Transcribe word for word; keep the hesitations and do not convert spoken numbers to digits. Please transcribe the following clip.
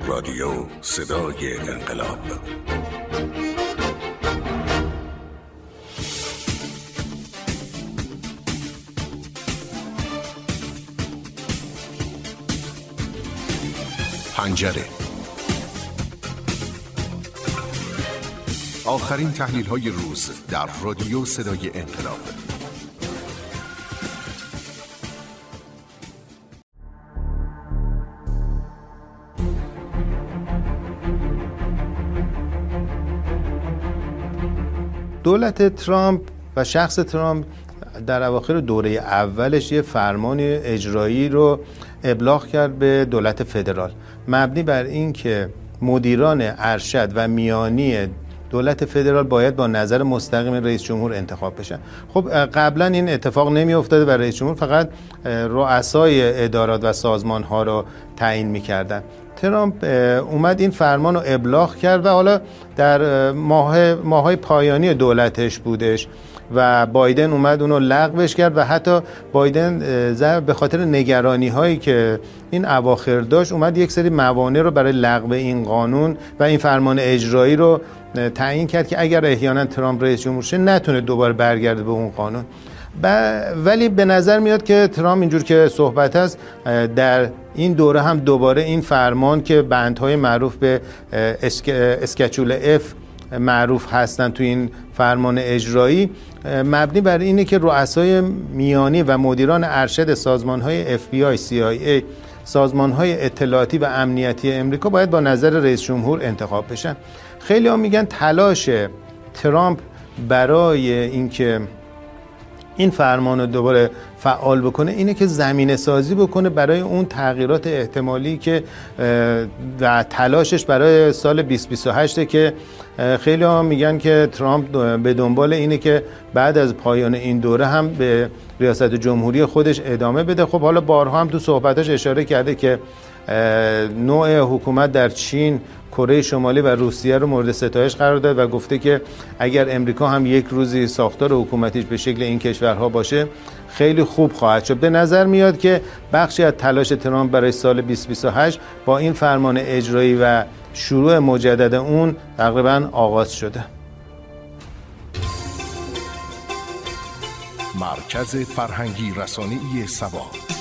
رادیو صدای انقلاب. پنجره. آخرین تحلیل‌های روز در رادیو صدای انقلاب. دولت ترامپ و شخص ترامپ در اواخر دوره اولش یه فرمان اجرایی رو ابلاغ کرد به دولت فدرال، مبنی بر این که مدیران ارشد و میانی دولت فدرال باید با نظر مستقیم رئیس جمهور انتخاب بشن. خب قبلا این اتفاق نمی افتاده و رئیس جمهور فقط رؤسای ادارات و سازمان ها رو تعیین می‌کردن. ترامپ اومد این فرمان رو ابلاغ کرد و حالا در ماه ماهای پایانی دولتش بودش و بایدن اومد اونو لغوش کرد و حتی بایدن به خاطر نگرانی هایی که این اواخر داشت اومد یک سری موانع رو برای لغو این قانون و این فرمان اجرایی رو تعیین کرد که اگر احیانا ترامپ رئیس جمهور شه نتونه دوباره برگرده به اون قانون. ولی به نظر میاد که ترامپ اینجور که صحبت هست در این دوره هم دوباره این فرمان که بندهای معروف به اسک... اسکچول اف معروف هستن تو این فرمان اجرایی مبنی بر اینه که رؤسای میانی و مدیران ارشد سازمان‌های اف بی آی، سی آی ای، سازمان‌های اطلاعاتی و امنیتی امریکا باید با نظر رئیس جمهور انتخاب بشن. خیلی ها میگن تلاش ترامپ برای اینکه این فرمان رو دوباره فعال بکنه اینه که زمینه سازی بکنه برای اون تغییرات احتمالی که و تلاشش برای سال بیست بیست و هشت که خیلی ها میگن که ترامپ به دنبال اینه که بعد از پایان این دوره هم به ریاست جمهوری خودش ادامه بده. خب حالا بارها هم تو صحبتاش اشاره کرده که نوع حکومت در چین، کره شمالی و روسیه رو مورد ستایش قرار داد و گفته که اگر امریکا هم یک روزی ساختار حکومتیش به شکل این کشورها باشه خیلی خوب خواهد شد. به نظر میاد که بخشی از تلاش ترامپ برای سال بیست بیست و هشت با این فرمان اجرایی و شروع مجدد اون تقریبا آغاز شده. مرکز فرهنگی رسانه‌ای سبا.